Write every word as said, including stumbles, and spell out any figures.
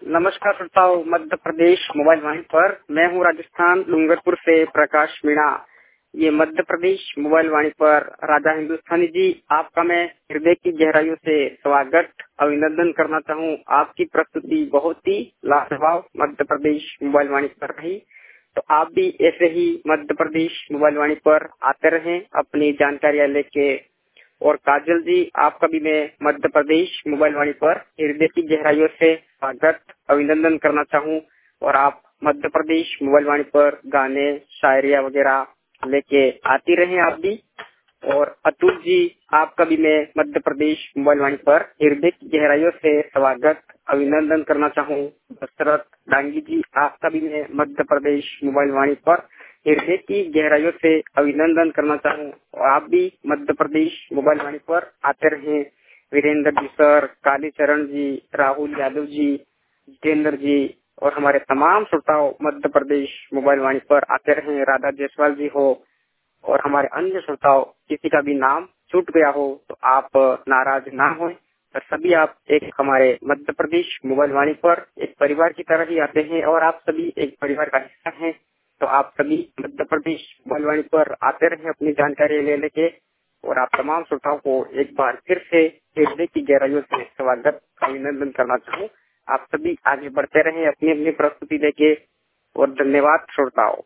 नमस्कार श्रोताओं, मध्य प्रदेश मोबाइल वाणी पर मैं हूँ राजस्थान डूंगरपुर से प्रकाश मीणा। ये मध्य प्रदेश मोबाइल वाणी पर राजा हिंदुस्तानी जी, आपका मैं हृदय की गहराइयों से स्वागत अभिनंदन करना चाहूँ। आपकी प्रस्तुति बहुत ही लाजवाब मध्य प्रदेश मोबाइल वाणी पर रही, तो आप भी ऐसे ही मध्य प्रदेश मोबाइल वाणी पर आते रहें अपनी जानकारियाँ लेके। और काजल जी, आपका भी मैं मध्य प्रदेश मोबाइल वाणी पर हृदय की गहराइयों से स्वागत अभिनंदन करना चाहूँ। और आप मध्य प्रदेश मोबाइल वाणी पर गाने शायरिया वगैरह लेके आती रहें आप भी। और अतुल जी, आपका भी मैं मध्य प्रदेश मोबाइल वाणी पर हृदय की गहराइयों से स्वागत अभिनंदन करना चाहूँ। दशरथ डांगी जी, आपका भी मैं मध्य प्रदेश मोबाइल वाणी पर हृदय की गहराइयों से अभिनंदन करना चाहूँ। और आप भी मध्य प्रदेश मोबाइल वाणी पर आते रहें। वीरेंद्र जी सर, कालीचरण जी, राहुल यादव जी, जितेंद्र जी और हमारे तमाम श्रोताओं मध्य प्रदेश मोबाइल वाणी पर आते रहें। राधा जायसवाल जी हो और हमारे अन्य श्रोताओं, किसी का भी नाम छूट गया हो तो आप नाराज ना हों। और सभी आप एक हमारे मध्य प्रदेश मोबाइल वाणी पर एक परिवार की तरह ही आते हैं और आप सभी एक परिवार का हिस्सा हैं। तो आप सभी मध्य प्रदेश मोबाइल वाणी पर आते रहे अपनी जानकारी ले लेके। और आप तमाम श्रोताओं को एक बार फिर से हृदय की गहराइयों से स्वागत अभिनंदन करना चाहूँ। आप सभी आगे बढ़ते रहे अपनी अपनी प्रस्तुति लेके। और धन्यवाद श्रोताओं।